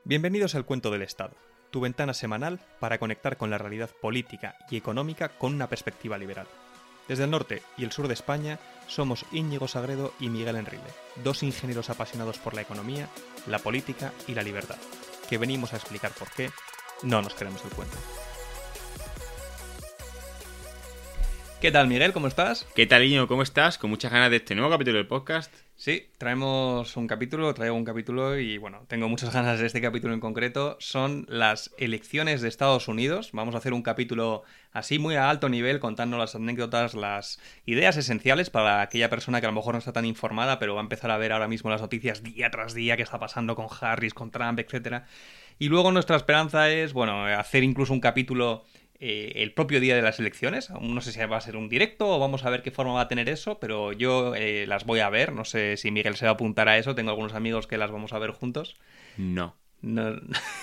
Bienvenidos al Cuento del Estado, tu ventana semanal para conectar con la realidad política y económica con una perspectiva liberal. Desde el norte y el sur de España somos Íñigo Sagredo y Miguel Enrile, dos ingenieros apasionados por la economía, la política y la libertad, que venimos a explicar por qué no nos queremos el cuento. ¿Qué tal, Miguel? ¿Cómo estás? ¿Qué tal, Íñigo? ¿Cómo estás? Con muchas ganas de este nuevo capítulo del podcast. Sí, traigo un capítulo y bueno, tengo muchas ganas de este capítulo en concreto. Son las elecciones de Estados Unidos. Vamos a hacer un capítulo así muy a alto nivel, contando las anécdotas, las ideas esenciales para aquella persona que a lo mejor no está tan informada, pero va a empezar a ver ahora mismo las noticias día tras día, qué está pasando con Harris, con Trump, etcétera. Y luego nuestra esperanza es, bueno, hacer incluso un capítulo el propio día de las elecciones. Aún no sé si va a ser un directo o vamos a ver qué forma va a tener eso, pero yo las voy a ver. No sé si Miguel se va a apuntar a eso. Tengo algunos amigos que las vamos a ver juntos. No, no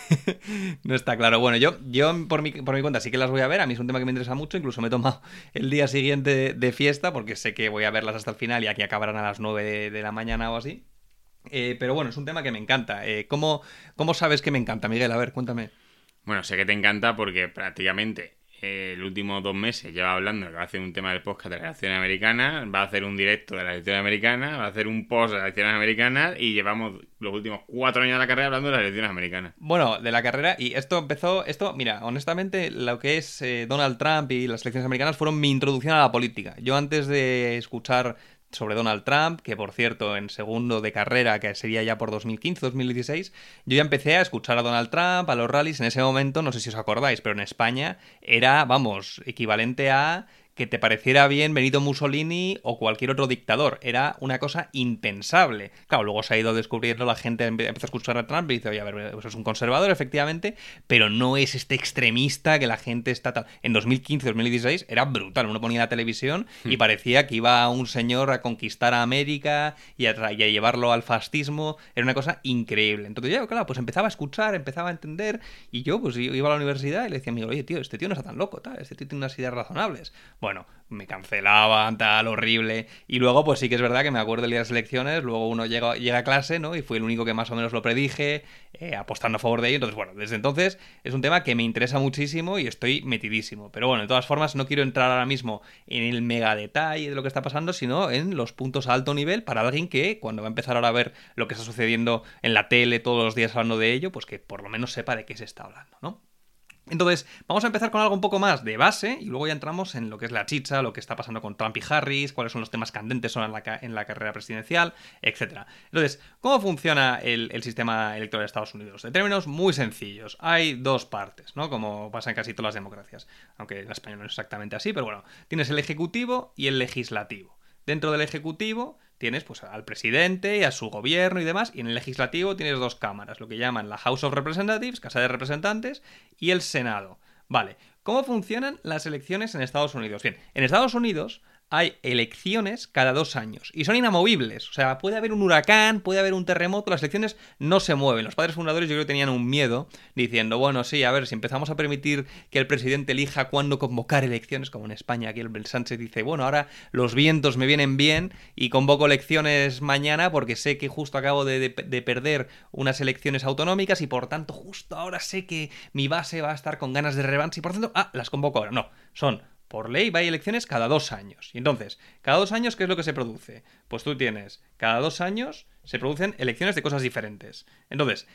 está claro. Bueno, yo por mi cuenta sí que las voy a ver. A mí es un tema que me interesa mucho. Incluso me he tomado el día siguiente de fiesta porque sé que voy a verlas hasta el final y aquí acabarán a las 9 de la mañana o así. Pero bueno, es un tema que me encanta. ¿Cómo sabes que me encanta, Miguel? A ver, cuéntame. Bueno, sé que te encanta porque prácticamente el último 2 meses lleva hablando que va a hacer un tema del podcast de las elecciones americanas, va a hacer un directo de las elecciones americanas, va a hacer un post de las elecciones americanas y llevamos los últimos 4 años de la carrera hablando de las elecciones americanas. Bueno, de la carrera, y esto, mira, honestamente, lo que es Donald Trump y las elecciones americanas fueron mi introducción a la política. Yo antes de escuchar sobre Donald Trump, que por cierto en segundo de carrera, que sería ya por 2015-2016, yo ya empecé a escuchar a Donald Trump, a los rallies. En ese momento, no sé si os acordáis, pero en España era, vamos, equivalente a que te pareciera bien Benito Mussolini o cualquier otro dictador. Era una cosa impensable. Claro, luego se ha ido descubriendo, la gente empezó a escuchar a Trump y dice, oye, a ver, pues es un conservador, efectivamente, pero no es este extremista que la gente está tal. En 2015-2016 era brutal. Uno ponía la televisión y parecía que iba un señor a conquistar a América y a llevarlo al fascismo. Era una cosa increíble. Entonces yo, claro, pues empezaba a escuchar, empezaba a entender, y yo pues iba a la universidad y le decía a mi amigo, oye, tío, este tío no está tan loco, tal, este tío tiene unas ideas razonables. Bueno, me cancelaban, tal, horrible. Y luego, pues sí que es verdad que me acuerdo del día de las elecciones. Luego uno llega a clase, ¿no? Y fui el único que más o menos lo predije, apostando a favor de ello. Entonces, bueno, desde entonces es un tema que me interesa muchísimo y estoy metidísimo. Pero bueno, de todas formas, no quiero entrar ahora mismo en el mega detalle de lo que está pasando, sino en los puntos a alto nivel para alguien que, cuando va a empezar ahora a ver lo que está sucediendo en la tele todos los días hablando de ello, pues que por lo menos sepa de qué se está hablando, ¿no? Entonces, vamos a empezar con algo un poco más de base y luego ya entramos en lo que es la chicha, lo que está pasando con Trump y Harris, cuáles son los temas candentes ahora en la carrera presidencial, etc. Entonces, ¿cómo funciona el sistema electoral de Estados Unidos? De términos muy sencillos. Hay dos partes, ¿no? Como pasa en casi todas las democracias. Aunque en España no es exactamente así, pero bueno. Tienes el ejecutivo y el legislativo. Dentro del ejecutivo tienes pues al presidente y a su gobierno y demás, y en el legislativo tienes dos cámaras, lo que llaman la House of Representatives, Casa de Representantes, y el Senado. Vale, ¿cómo funcionan las elecciones en Estados Unidos? Bien, en Estados Unidos hay elecciones cada 2 años y son inamovibles. O sea, puede haber un huracán, puede haber un terremoto, las elecciones no se mueven. Los padres fundadores yo creo que tenían un miedo diciendo, bueno, sí, a ver, si empezamos a permitir que el presidente elija cuándo convocar elecciones, como en España, aquí el Sánchez dice, bueno, ahora los vientos me vienen bien y convoco elecciones mañana porque sé que justo acabo de perder unas elecciones autonómicas y por tanto justo ahora sé que mi base va a estar con ganas de revancha y por tanto, las convoco ahora. No, son... Por ley va a elecciones cada 2 años. Y entonces, cada 2 años, ¿qué es lo que se produce? Pues tú tienes, cada 2 años se producen elecciones de cosas diferentes. Entonces,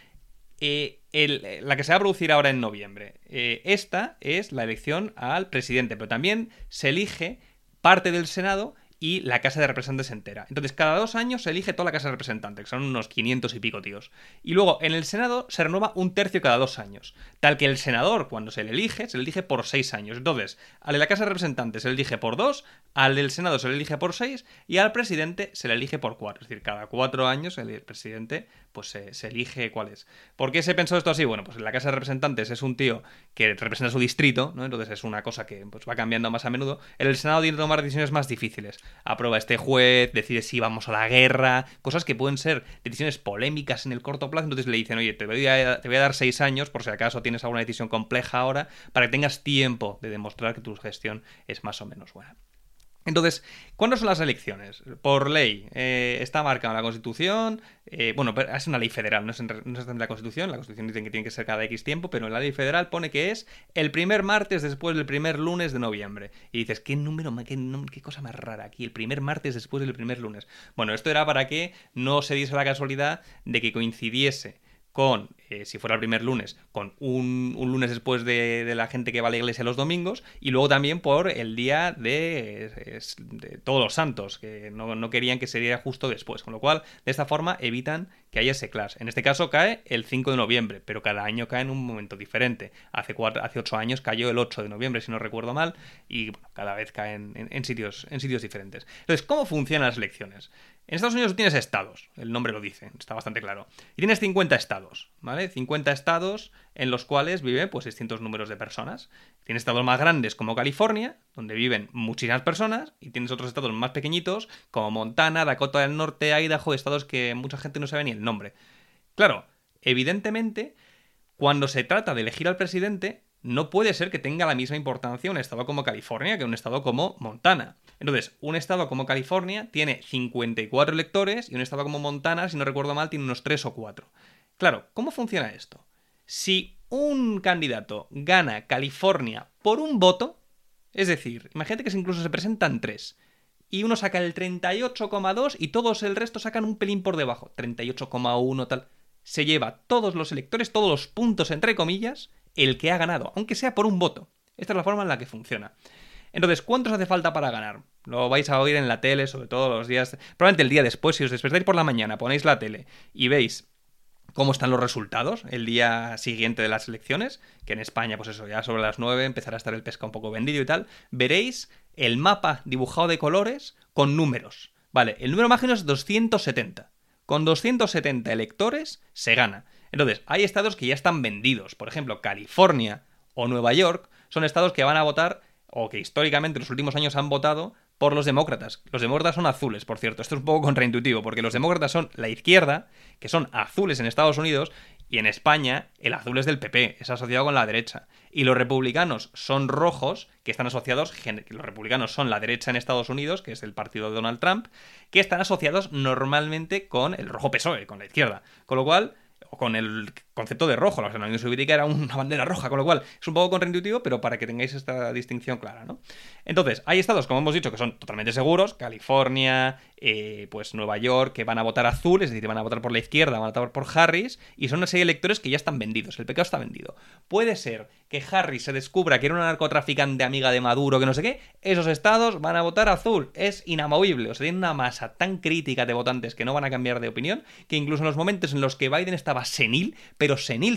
la que se va a producir ahora en noviembre, esta es la elección al presidente, pero también se elige parte del Senado y la Casa de Representantes entera. Entonces, cada 2 años se elige toda la Casa de Representantes, que son unos 500 y pico tíos. Y luego, en el Senado se renueva 1/3 cada 2 años. Tal que el senador, cuando se le elige por 6 años. Entonces, al de la Casa de Representantes se le elige por 2, al del Senado se le elige por 6 y al presidente se le elige por 4. Es decir, cada 4 años el presidente pues se elige cuál es. ¿Por qué se pensó esto así? Bueno, pues en la Casa de Representantes es un tío que representa su distrito, ¿no? Entonces es una cosa que pues va cambiando más a menudo. En el Senado tiene que tomar decisiones más difíciles. Aprueba este juez, decide si vamos a la guerra, cosas que pueden ser decisiones polémicas en el corto plazo. Entonces le dicen, oye, te voy a dar 6 años por si acaso tienes alguna decisión compleja ahora, para que tengas tiempo de demostrar que tu gestión es más o menos buena. Entonces, ¿cuándo son las elecciones? Por ley, está marcado en la Constitución, bueno, es una ley federal, no es en la Constitución dice que tiene que ser cada X tiempo, pero en la ley federal pone que es el primer martes después del primer lunes de noviembre. Y dices, qué cosa más rara aquí, el primer martes después del primer lunes. Bueno, esto era para que no se diese la casualidad de que coincidiese con, si fuera el primer lunes, con un lunes después de la gente que va a la iglesia los domingos, y luego también por el día de Todos los Santos, que no querían que se diera justo después, con lo cual, de esta forma, evitan que haya ese clash. En este caso cae el 5 de noviembre, pero cada año cae en un momento diferente. Hace 8 años cayó el 8 de noviembre, si no recuerdo mal, y bueno, cada vez caen en sitios diferentes. Entonces, ¿cómo funcionan las elecciones? En Estados Unidos tienes estados, el nombre lo dice, está bastante claro. Y tienes 50 estados, ¿vale? 50 estados en los cuales viven pues distintos números de personas. Tienes estados más grandes como California, donde viven muchísimas personas, y tienes otros estados más pequeñitos como Montana, Dakota del Norte, Idaho, estados que mucha gente no sabe ni el nombre. Claro, evidentemente, cuando se trata de elegir al presidente, no puede ser que tenga la misma importancia un estado como California que un estado como Montana. Entonces, un estado como California tiene 54 electores y un estado como Montana, si no recuerdo mal, tiene unos 3 o 4. Claro, ¿cómo funciona esto? Si un candidato gana California por un voto, es decir, imagínate que incluso se presentan 3 y uno saca el 38,2 y todos el resto sacan un pelín por debajo, 38,1 tal, se lleva todos los electores, todos los puntos entre comillas, el que ha ganado, aunque sea por un voto. Esta es la forma en la que funciona. Entonces, ¿cuántos hace falta para ganar? Lo vais a oír en la tele, sobre todo los días... Probablemente el día después, si os despertáis por la mañana, ponéis la tele y veis cómo están los resultados el día siguiente de las elecciones, que en España, pues eso, ya sobre las 9 empezará a estar el pescado un poco vendido y tal, veréis el mapa dibujado de colores con números. Vale, el número mágico es 270. Con 270 electores se gana. Entonces, hay estados que ya están vendidos. Por ejemplo, California o Nueva York son estados que van a votar, o que históricamente en los últimos años han votado, por los demócratas. Los demócratas son azules, por cierto. Esto es un poco contraintuitivo, porque los demócratas son la izquierda, que son azules en Estados Unidos, y en España el azul es del PP, es asociado con la derecha. Y los republicanos son rojos, que están asociados, los republicanos son la derecha en Estados Unidos, que es el partido de Donald Trump, que están asociados normalmente con el rojo PSOE, con la izquierda. Con lo cual, o con el concepto de rojo, la Unión Soviética era una bandera roja, con lo cual es un poco contraintuitivo, pero para que tengáis esta distinción clara, ¿no? Entonces, hay estados, como hemos dicho, que son totalmente seguros, California, pues Nueva York, que van a votar azul, es decir, van a votar por la izquierda, van a votar por Harris, y son una serie de electores que ya están vendidos, el pecado está vendido. Puede ser que Harris se descubra que era una narcotraficante amiga de Maduro, que no sé qué, esos estados van a votar azul, es inamovible, o sea, tiene una masa tan crítica de votantes que no van a cambiar de opinión, que incluso en los momentos en los que Biden estaba senil, pero senil,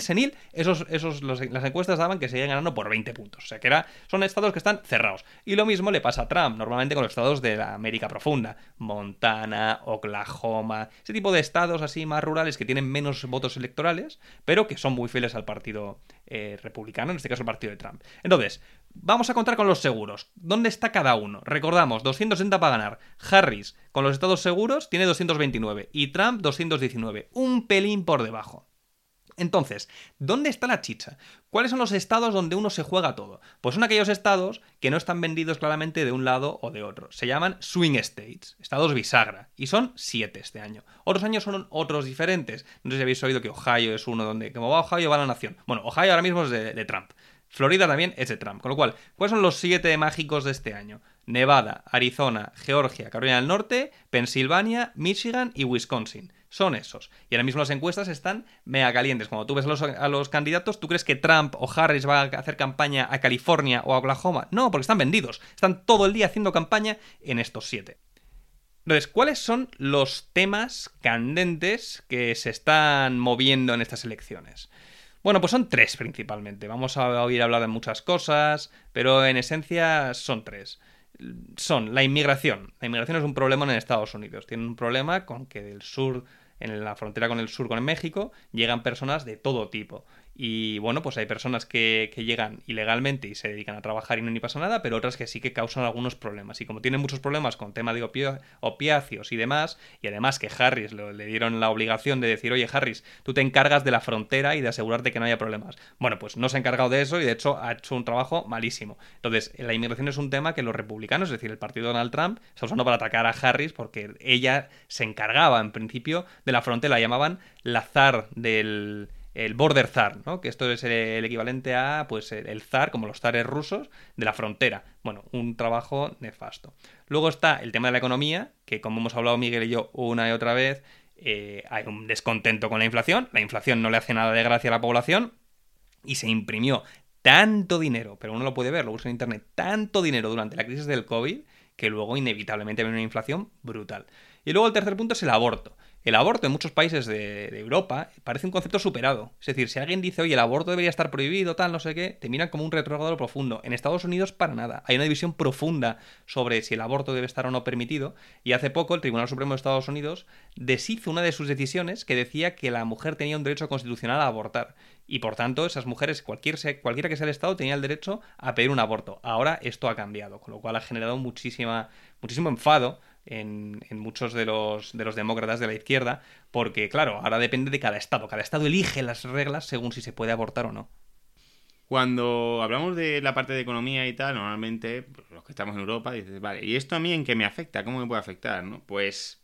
las encuestas daban que seguían ganando por 20 puntos. O sea, que son estados que están cerrados. Y lo mismo le pasa a Trump, normalmente con los estados de la América profunda. Montana, Oklahoma, ese tipo de estados así más rurales que tienen menos votos electorales, pero que son muy fieles al partido republicano, en este caso el partido de Trump. Entonces, vamos a contar con los seguros. ¿Dónde está cada uno? Recordamos, 260 para ganar. Harris, con los estados seguros, tiene 229 y Trump 219. Un pelín por debajo. Entonces, ¿dónde está la chicha? ¿Cuáles son los estados donde uno se juega todo? Pues son aquellos estados que no están vendidos claramente de un lado o de otro. Se llaman swing states, estados bisagra, y son 7 este año. Otros años son otros diferentes. No sé si habéis oído que Ohio es uno donde, como va Ohio, va la nación. Bueno, Ohio ahora mismo es de Trump. Florida también es de Trump. Con lo cual, ¿cuáles son los 7 mágicos de este año? Nevada, Arizona, Georgia, Carolina del Norte, Pensilvania, Michigan y Wisconsin. Son esos. Y ahora mismo las encuestas están mega calientes. Cuando tú ves a los candidatos, ¿tú crees que Trump o Harris va a hacer campaña a California o a Oklahoma? No, porque están vendidos. Están todo el día haciendo campaña en estos 7. Entonces, ¿cuáles son los temas candentes que se están moviendo en estas elecciones? Bueno, pues son 3 principalmente. Vamos a oír hablar de muchas cosas, pero en esencia son 3. Son la inmigración. La inmigración es un problema en Estados Unidos. Tienen un problema con que del sur, en la frontera con el sur, con México, llegan personas de todo tipo. Y bueno, pues hay personas que llegan ilegalmente y se dedican a trabajar y no ni pasa nada, pero otras que sí que causan algunos problemas. Y como tienen muchos problemas con tema de opiáceos y demás, y además que Harris le dieron la obligación de decir, oye Harris, tú te encargas de la frontera y de asegurarte que no haya problemas. Bueno, pues no se ha encargado de eso y de hecho ha hecho un trabajo malísimo. Entonces, la inmigración es un tema que los republicanos, es decir, el partido de Donald Trump, está usando para atacar a Harris porque ella se encargaba en principio de la frontera, la llamaban la zar del el border zar, ¿no? Que esto es el equivalente a pues el zar, como los zares rusos, de la frontera. Bueno, un trabajo nefasto. Luego está el tema de la economía, que como hemos hablado Miguel y yo una y otra vez, hay un descontento con la inflación. La inflación no le hace nada de gracia a la población y se imprimió tanto dinero, pero uno lo puede ver, lo busca en internet, tanto dinero durante la crisis del COVID que luego inevitablemente viene una inflación brutal. Y luego el tercer punto es el aborto. El aborto en muchos países de Europa parece un concepto superado. Es decir, si alguien dice, oye, el aborto debería estar prohibido, tal, no sé qué, te miran como un retrógrado profundo. En Estados Unidos, para nada. Hay una división profunda sobre si el aborto debe estar o no permitido. Y hace poco el Tribunal Supremo de Estados Unidos deshizo una de sus decisiones que decía que la mujer tenía un derecho constitucional a abortar. Y por tanto, esas mujeres, cualquiera que sea el Estado, tenía el derecho a pedir un aborto. Ahora esto ha cambiado, con lo cual ha generado muchísimo enfado en muchos de los demócratas de la izquierda, porque claro, ahora depende de cada estado. Cada estado elige las reglas según si se puede abortar o no. Cuando hablamos de la parte de economía y tal, normalmente pues, los que estamos en Europa dices, vale, ¿y esto a mí en qué me afecta? ¿Cómo me puede afectar? ¿No? Pues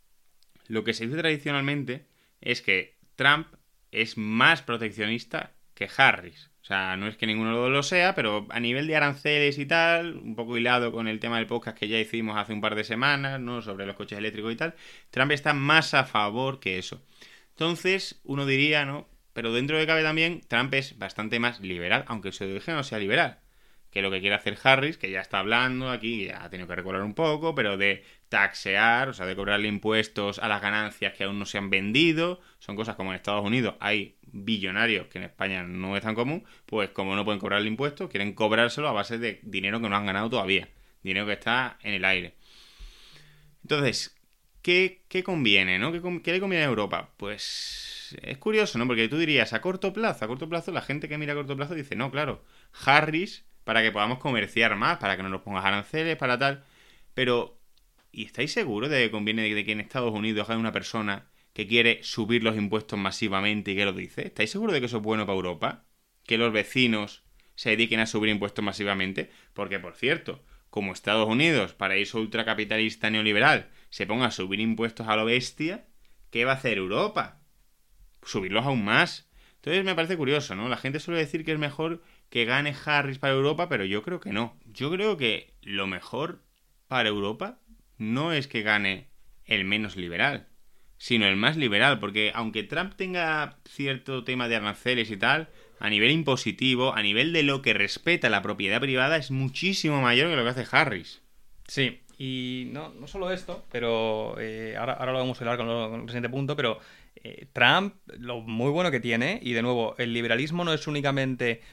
lo que se dice tradicionalmente es que Trump es más proteccionista que Harris. O sea, no es que ninguno de los dos lo sea, pero a nivel de aranceles y tal, un poco hilado con el tema del podcast que ya hicimos hace un par de semanas, ¿no? Sobre los coches eléctricos y tal, Trump está más a favor que eso. Entonces, uno diría, ¿no? Pero dentro de cabe también, Trump es bastante más liberal, aunque su origen no sea liberal. Que lo que quiere hacer Harris, que ya está hablando aquí, ya ha tenido que recular un poco, pero de taxear, o sea, de cobrarle impuestos a las ganancias que aún no se han vendido. Son cosas como en Estados Unidos hay billonarios, que en España no es tan común, pues como no pueden cobrarle impuestos, quieren cobrárselo a base de dinero que no han ganado todavía. Dinero que está en el aire. Entonces, ¿qué conviene, no? ¿Qué le conviene a Europa? Pues es curioso, ¿no? Porque tú dirías, a corto plazo, la gente que mira a corto plazo dice, no, claro, Harris, para que podamos comerciar más, para que no nos pongas aranceles, para tal. Pero, ¿y estáis seguros de que conviene de que en Estados Unidos haya una persona que quiere subir los impuestos masivamente y que lo dice? ¿Estáis seguros de que eso es bueno para Europa? ¿Que los vecinos se dediquen a subir impuestos masivamente? Porque, por cierto, como Estados Unidos, paraíso ultracapitalista neoliberal, se ponga a subir impuestos a lo bestia, ¿qué va a hacer Europa? Subirlos aún más. Entonces me parece curioso, ¿no? La gente suele decir que es mejor que gane Harris para Europa, pero yo creo que no. Yo creo que lo mejor para Europa no es que gane el menos liberal, sino el más liberal, porque aunque Trump tenga cierto tema de aranceles y tal, a nivel impositivo, a nivel de lo que respeta la propiedad privada, es muchísimo mayor que lo que hace Harris. Sí, y no solo esto, pero ahora lo vamos a hablar con el siguiente punto, pero Trump, lo muy bueno que tiene, y de nuevo, el liberalismo no es únicamente,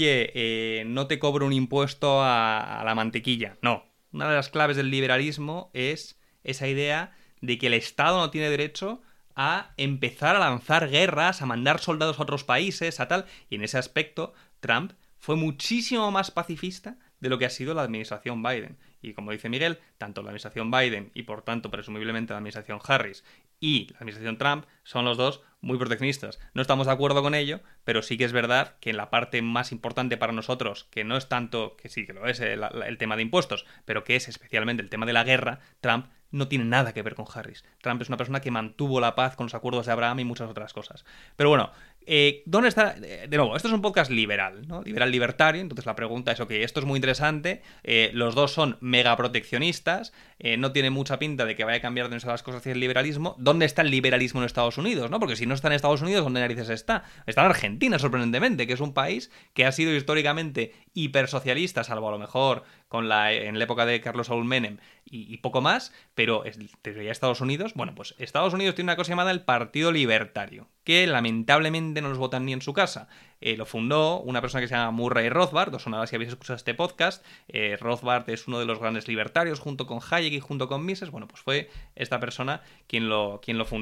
oye, no te cobro un impuesto a la mantequilla. No, una de las claves del liberalismo es esa idea de que el Estado no tiene derecho a empezar a lanzar guerras, a mandar soldados a otros países, a tal, y en ese aspecto Trump fue muchísimo más pacifista de lo que ha sido la administración Biden. Y como dice Miguel, tanto la administración Biden y por tanto presumiblemente la administración Harris y la administración Trump son los dos muy proteccionistas. No estamos de acuerdo con ello, pero sí que es verdad que en la parte más importante para nosotros, que no es tanto, que sí que lo es el tema de impuestos, pero que es especialmente el tema de la guerra, Trump no tiene nada que ver con Harris. Trump es una persona que mantuvo la paz con los acuerdos de Abraham y muchas otras cosas. Pero bueno, ¿dónde está? De nuevo, esto es un podcast liberal, ¿no? Liberal libertario, entonces la pregunta es, ok, esto es muy interesante, los dos son mega proteccionistas, no tiene mucha pinta de que vaya a cambiar de las cosas hacia el liberalismo. ¿Dónde está el liberalismo en Estados Unidos, no? Porque si no está en Estados Unidos, ¿dónde narices está? Está en Argentina, sorprendentemente, que es un país que ha sido históricamente hipersocialista, salvo a lo mejor en la época de Carlos Saúl Menem y poco más, pero desde ya Estados Unidos, bueno, pues Estados Unidos tiene una cosa llamada el Partido Libertario, que lamentablemente no los votan ni en su casa. Lo fundó una persona que se llama Murray Rothbard, os sonará si habéis escuchado este podcast. Rothbard es uno de los grandes libertarios, junto con Hayek y junto con Mises. Bueno, pues fue esta persona quien lo fundó.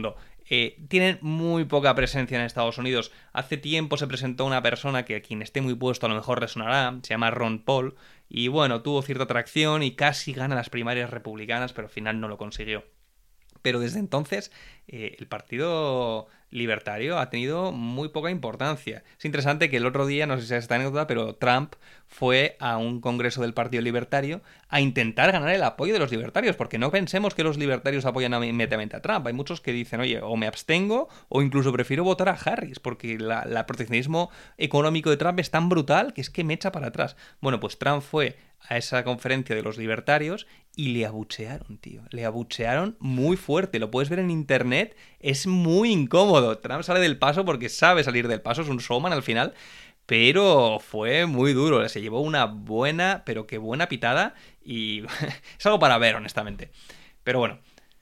tienen muy poca presencia en Estados Unidos. Hace tiempo se presentó una persona que a quien esté muy puesto a lo mejor resonará, se llama Ron Paul, y bueno, tuvo cierta atracción y casi gana las primarias republicanas, pero al final no lo consiguió. Pero desde entonces el Partido Libertario ha tenido muy poca importancia. Es interesante que el otro día, no sé si sabes esta anécdota, pero Trump fue a un congreso del Partido Libertario a intentar ganar el apoyo de los libertarios, porque no pensemos que los libertarios apoyan inmediatamente a Trump. Hay muchos que dicen, oye, o me abstengo o incluso prefiero votar a Harris, porque el proteccionismo económico de Trump es tan brutal que es que me echa para atrás. Bueno, pues Trump fue a esa conferencia de los libertarios y le abuchearon, tío. Le abuchearon muy fuerte. Lo puedes ver en internet. Es muy incómodo. Trump sale del paso porque sabe salir del paso. Es un showman al final. Pero fue muy duro. Se llevó una buena, pero qué buena pitada. Y es algo para ver, honestamente. Pero bueno.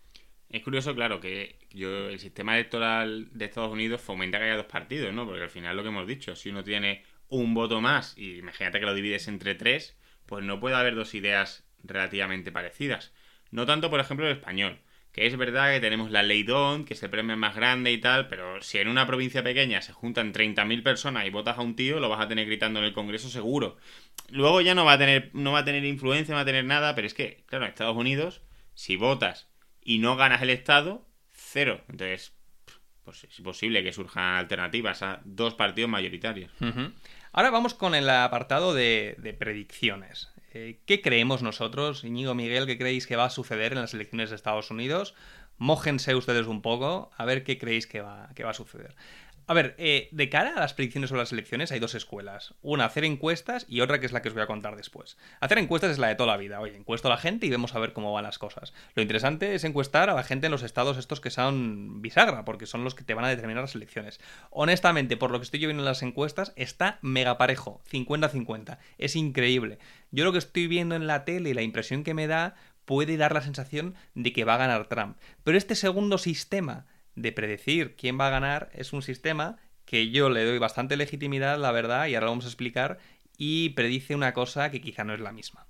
Es curioso, claro, que el sistema electoral de Estados Unidos fomenta que haya dos partidos, ¿no? Porque al final lo que hemos dicho, si uno tiene un voto más y imagínate que lo divides entre tres, pues no puede haber dos ideas relativamente parecidas. No tanto, por ejemplo, el español, que es verdad que tenemos la ley DONT, que es el premio más grande y tal, pero si en una provincia pequeña se juntan 30.000 personas y votas a un tío, lo vas a tener gritando en el Congreso seguro. Luego ya no va a tener influencia, no va a tener nada, pero es que, claro, en Estados Unidos, si votas y no ganas el Estado, cero. Entonces, pues es posible que surjan alternativas a dos partidos mayoritarios. Uh-huh. Ahora vamos con el apartado de predicciones. ¿Qué creemos nosotros, Íñigo, Miguel, qué creéis que va a suceder en las elecciones de Estados Unidos? Mójense ustedes un poco, a ver qué creéis que va a suceder. A ver, de cara a las predicciones sobre las elecciones hay dos escuelas. Una, hacer encuestas y otra que es la que os voy a contar después. Hacer encuestas es la de toda la vida. Oye, encuesto a la gente y vemos a ver cómo van las cosas. Lo interesante es encuestar a la gente en los estados estos que son bisagra, porque son los que te van a determinar las elecciones. Honestamente, por lo que estoy yo viendo en las encuestas, está mega parejo, 50-50. Es increíble. Yo lo que estoy viendo en la tele y la impresión que me da puede dar la sensación de que va a ganar Trump. Pero este segundo sistema de predecir quién va a ganar es un sistema que yo le doy bastante legitimidad, la verdad, y ahora lo vamos a explicar, y predice una cosa que quizá no es la misma.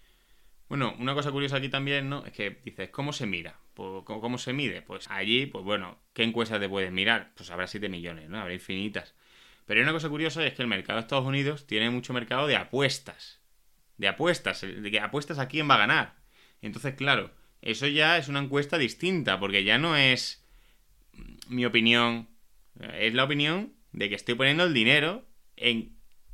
Bueno, una cosa curiosa aquí también, ¿no? Es que dices, ¿cómo se mira? Pues, ¿cómo se mide? Pues allí, pues bueno, ¿qué encuestas te puedes mirar? Pues habrá 7 millones, ¿no? Habrá infinitas. Pero hay una cosa curiosa, es que el mercado de Estados Unidos tiene mucho mercado de apuestas. De que apuestas a quién va a ganar. Entonces, claro, eso ya es una encuesta distinta, porque ya no es mi opinión, es la opinión de que estoy poniendo el dinero en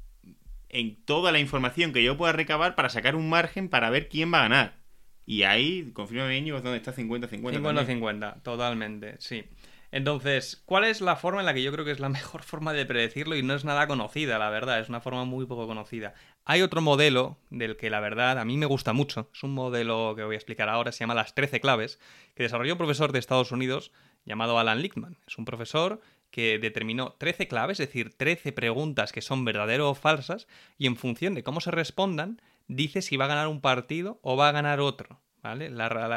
toda la información que yo pueda recabar para sacar un margen para ver quién va a ganar. Y ahí, confírmame, Íñigo, ¿dónde está 50-50? 50-50, totalmente, sí. Entonces, ¿cuál es la forma en la que yo creo que es la mejor forma de predecirlo? Y no es nada conocida, la verdad, es una forma muy poco conocida. Hay otro modelo del que la verdad a mí me gusta mucho, es un modelo que voy a explicar ahora, se llama las 13 claves, que desarrolló un profesor de Estados Unidos llamado Alan Lichtman. Es un profesor que determinó 13 claves, es decir, 13 preguntas que son verdaderas o falsas, y en función de cómo se respondan, dice si va a ganar un partido o va a ganar otro, ¿vale?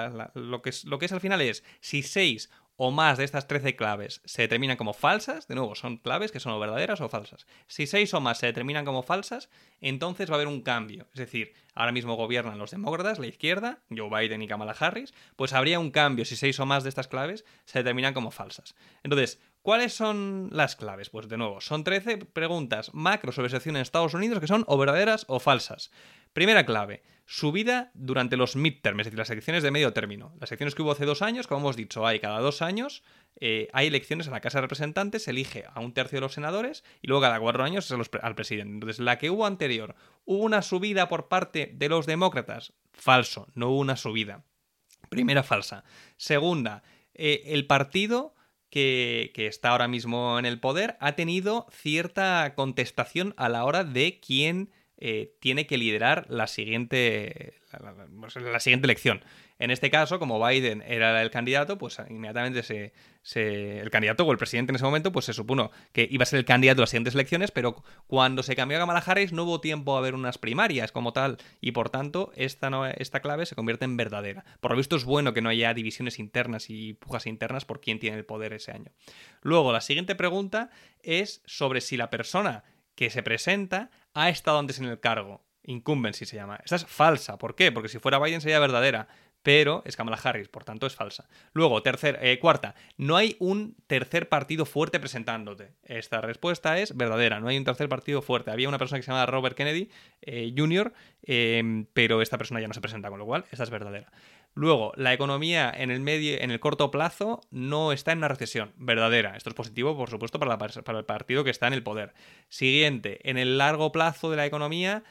Lo que es al final es, si 6 o más de estas 13 claves se determinan como falsas, de nuevo, son claves que son o verdaderas o falsas. Si 6 o más se determinan como falsas, entonces va a haber un cambio. Es decir, ahora mismo gobiernan los demócratas, la izquierda, Joe Biden y Kamala Harris, pues habría un cambio si 6 o más de estas claves se determinan como falsas. Entonces, ¿cuáles son las claves? Pues de nuevo, son 13 preguntas macro sobre situación en Estados Unidos que son o verdaderas o falsas. Primera clave, subida durante los midterms, es decir, las elecciones de medio término. Las elecciones que hubo hace 2 años, como hemos dicho, hay cada 2 años, hay elecciones a la Casa de Representantes, se elige a un tercio de los senadores y luego cada 4 años es al presidente. Entonces, la que hubo anterior, ¿hubo una subida por parte de los demócratas? Falso, no hubo una subida. Primera falsa. Segunda, el partido que está ahora mismo en el poder ha tenido cierta contestación a la hora de quién tiene que liderar la siguiente elección. En este caso, como Biden era el candidato, pues inmediatamente el candidato o el presidente en ese momento, pues se supuso que iba a ser el candidato a las siguientes elecciones, pero cuando se cambió a Kamala Harris no hubo tiempo a ver unas primarias como tal, y por tanto esta clave se convierte en verdadera. Por lo visto es bueno que no haya divisiones internas y pujas internas por quién tiene el poder ese año. Luego, la siguiente pregunta es sobre si la persona que se presenta ha estado antes en el cargo. Incumbency se llama. Esta es falsa. ¿Por qué? Porque si fuera Biden sería verdadera. pero es Kamala Harris, por tanto es falsa. Luego, cuarta, no hay un tercer partido fuerte presentándote. Esta respuesta es verdadera, no hay un tercer partido fuerte. Había una persona que se llama Robert Kennedy Jr., pero esta persona ya no se presenta, con lo cual esta es verdadera. Luego, la economía en el corto plazo no está en una recesión. Verdadera. Esto es positivo, por supuesto, para el partido que está en el poder. Siguiente, en el largo plazo de la economía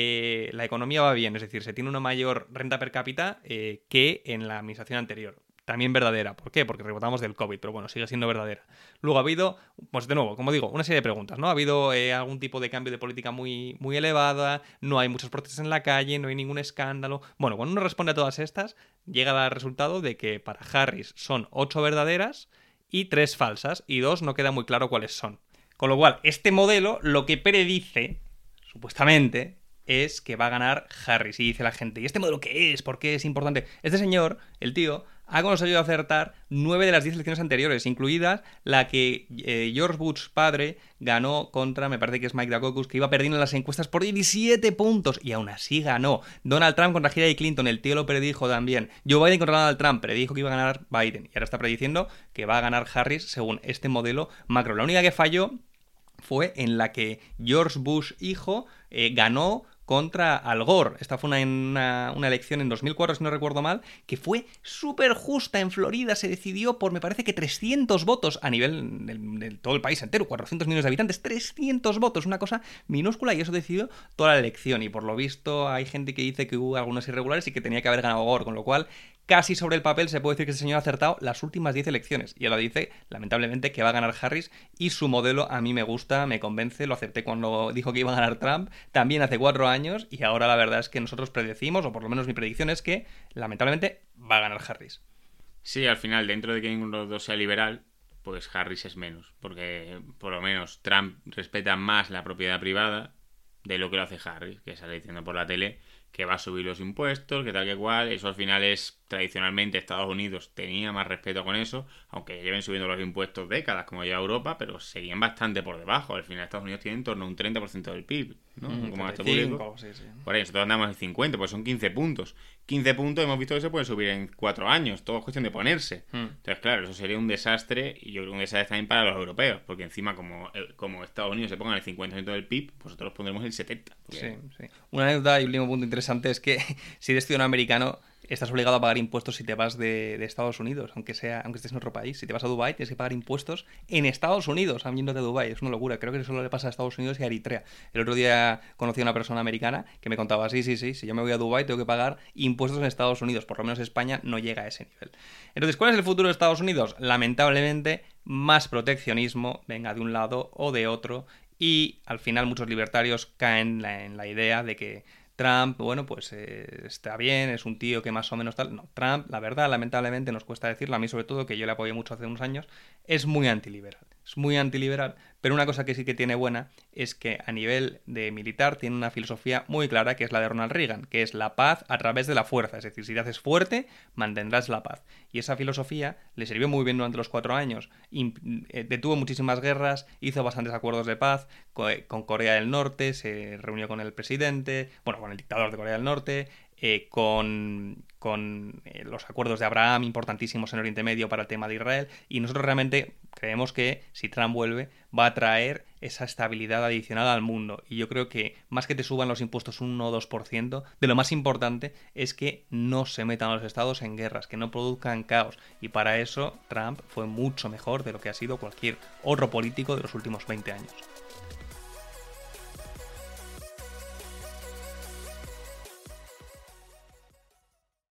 va bien, es decir, se tiene una mayor renta per cápita que en la administración anterior. También verdadera. ¿Por qué? Porque rebotamos del COVID, pero bueno, sigue siendo verdadera. Luego ha habido, pues de nuevo, como digo, una serie de preguntas, ¿no? Ha habido algún tipo de cambio de política muy, muy elevada, no hay muchas protestas en la calle, no hay ningún escándalo. Bueno, cuando uno responde a todas estas, llega al resultado de que para Harris son 8 verdaderas y 3 falsas, y 2 no queda muy claro cuáles son. Con lo cual, este modelo lo que predice, supuestamente, es que va a ganar Harris. Y dice la gente, ¿y este modelo qué es? ¿Por qué es importante? Este señor, el tío, ha conseguido acertar 9 de las 10 elecciones anteriores, incluidas la que George Bush padre ganó contra, me parece que es Mike Dukakis, que iba perdiendo en las encuestas por 17 puntos, y aún así ganó. Donald Trump contra Hillary Clinton, el tío lo predijo también. Joe Biden contra Donald Trump, predijo que iba a ganar Biden, y ahora está prediciendo que va a ganar Harris según este modelo macro. La única que falló fue en la que George Bush hijo ganó contra Al Gore. Esta fue una elección en 2004, si no recuerdo mal, que fue súper justa en Florida. Se decidió por, me parece que 300 votos a nivel de todo el país entero, 400 millones de habitantes, 300 votos, una cosa minúscula, y eso decidió toda la elección. Y por lo visto hay gente que dice que hubo algunas irregulares y que tenía que haber ganado Gore, con lo cual casi sobre el papel se puede decir que este señor ha acertado las últimas 10 elecciones. Y ahora dice, lamentablemente, que va a ganar Harris, y su modelo a mí me gusta, me convence, lo acepté cuando dijo que iba a ganar Trump, también hace 4 años, y ahora la verdad es que nosotros predecimos, o por lo menos mi predicción es que, lamentablemente, va a ganar Harris. Sí, al final, dentro de que ninguno de los dos sea liberal, pues Harris es menos, porque por lo menos Trump respeta más la propiedad privada de lo que lo hace Harris, que sale diciendo por la tele que va a subir los impuestos, que tal que cual. Eso al final es, tradicionalmente Estados Unidos tenía más respeto con eso, aunque lleven subiendo los impuestos décadas como lleva Europa, pero seguían bastante por debajo. Al final Estados Unidos tiene en torno a un 30% del PIB, ¿no? Como gasto público. Sí. Por ahí nosotros andamos en 50, pues son 15 puntos. 15 puntos hemos visto que se pueden subir en 4 años, todo es cuestión de ponerse. Entonces, claro, eso sería un desastre, y yo creo un desastre también para los europeos, porque encima como Estados Unidos se ponga el 50% del PIB, pues nosotros pondremos el 70%. Porque... Sí. Una anécdota y un último punto interesante es que si eres ciudadano americano, estás obligado a pagar impuestos si te vas de Estados Unidos, aunque estés en otro país. Si te vas a Dubái, tienes que pagar impuestos en Estados Unidos, yéndote a Dubái. Es una locura. Creo que eso solo le pasa a Estados Unidos y a Eritrea. El otro día conocí a una persona americana que me contaba, sí, si yo me voy a Dubái tengo que pagar impuestos en Estados Unidos. Por lo menos España no llega a ese nivel. Entonces, ¿cuál es el futuro de Estados Unidos? Lamentablemente, más proteccionismo, venga de un lado o de otro, y al final muchos libertarios caen en la idea de que Trump, bueno, pues está bien, es un tío que más o menos tal. No, Trump, la verdad, lamentablemente, nos cuesta decirlo, a mí sobre todo, que yo le apoyé mucho hace unos años, es muy antiliberal. Es muy antiliberal, pero una cosa que sí que tiene buena es que a nivel de militar tiene una filosofía muy clara, que es la de Ronald Reagan, que es la paz a través de la fuerza. Es decir, si te haces fuerte, mantendrás la paz. Y esa filosofía le sirvió muy bien durante los 4 años. Detuvo muchísimas guerras, hizo bastantes acuerdos de paz con Corea del Norte, se reunió con el presidente, bueno, con el dictador de Corea del Norte, con los acuerdos de Abraham importantísimos en Oriente Medio para el tema de Israel, y nosotros realmente creemos que si Trump vuelve va a traer esa estabilidad adicional al mundo. Y yo creo que más que te suban los impuestos un 1 o 2%, de lo más importante es que no se metan los estados en guerras, que no produzcan caos, y para eso Trump fue mucho mejor de lo que ha sido cualquier otro político de los últimos 20 años.